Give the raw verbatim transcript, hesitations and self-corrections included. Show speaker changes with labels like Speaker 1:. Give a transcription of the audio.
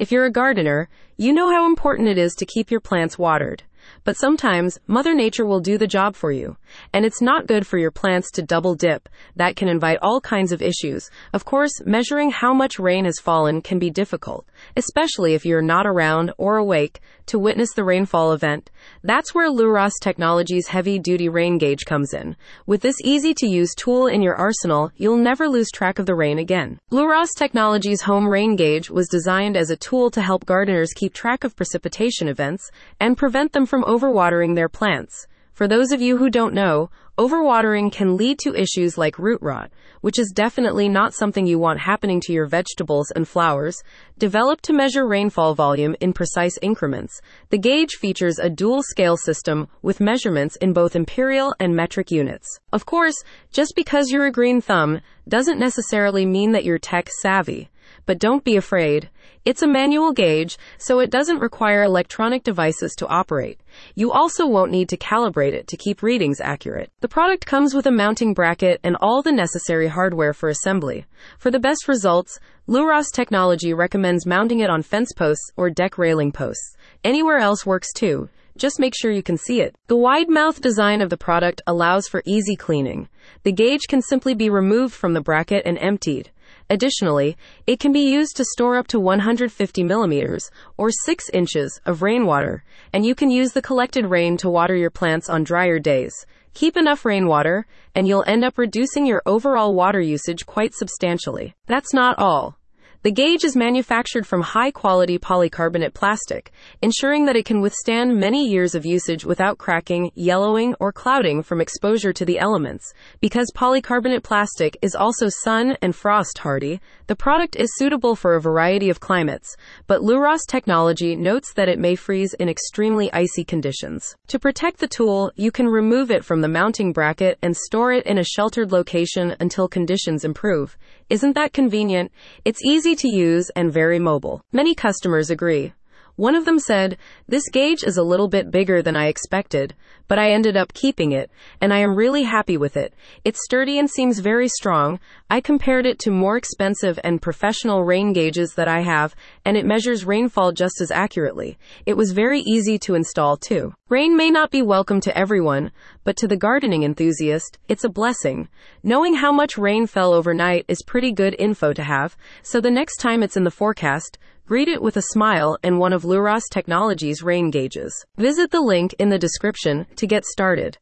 Speaker 1: If you're a gardener, you know how important it is to keep your plants watered. But sometimes, Mother Nature will do the job for you. And it's not good for your plants to double dip. That can invite all kinds of issues. Of course, measuring how much rain has fallen can be difficult, especially if you're not around or awake to witness the rainfall event. That's where Luros Technologies' heavy-duty rain gauge comes in. With this easy-to-use tool in your arsenal, you'll never lose track of the rain again. Luros Technologies' home rain gauge was designed as a tool to help gardeners keep track of precipitation events and prevent them from overwatering their plants. For those of you who don't know, overwatering can lead to issues like root rot, which is definitely not something you want happening to your vegetables and flowers. Developed to measure rainfall volume in precise increments, the gauge features a dual scale system with measurements in both imperial and metric units. Of course, just because you're a green thumb doesn't necessarily mean that you're tech savvy. But don't be afraid. It's a manual gauge, so it doesn't require electronic devices to operate. You also won't need to calibrate it to keep readings accurate. The product comes with a mounting bracket and all the necessary hardware for assembly. For the best results, Luros Technology recommends mounting it on fence posts or deck railing posts. Anywhere else works too. Just make sure you can see it. The wide mouth design of the product allows for easy cleaning. The gauge can simply be removed from the bracket and emptied. Additionally, it can be used to store up to one hundred fifty millimeters, or six inches, of rainwater, and you can use the collected rain to water your plants on drier days. Keep enough rainwater, and you'll end up reducing your overall water usage quite substantially. That's not all. The gauge is manufactured from high-quality polycarbonate plastic, ensuring that it can withstand many years of usage without cracking, yellowing, or clouding from exposure to the elements. Because polycarbonate plastic is also sun and frost hardy, the product is suitable for a variety of climates, but Luros Technology notes that it may freeze in extremely icy conditions. To protect the tool, you can remove it from the mounting bracket and store it in a sheltered location until conditions improve. Isn't that convenient? It's easy to use and very mobile. Many customers agree. One of them said, "This gauge is a little bit bigger than I expected, but I ended up keeping it, and I am really happy with it. It's sturdy and seems very strong. I compared it to more expensive and professional rain gauges that I have, and it measures rainfall just as accurately. It was very easy to install too." Rain may not be welcome to everyone, but to the gardening enthusiast, it's a blessing. Knowing how much rain fell overnight is pretty good info to have, so the next time it's in the forecast, greet it with a smile and one of Luros Technologies' rain gauges. Visit the link in the description to get started.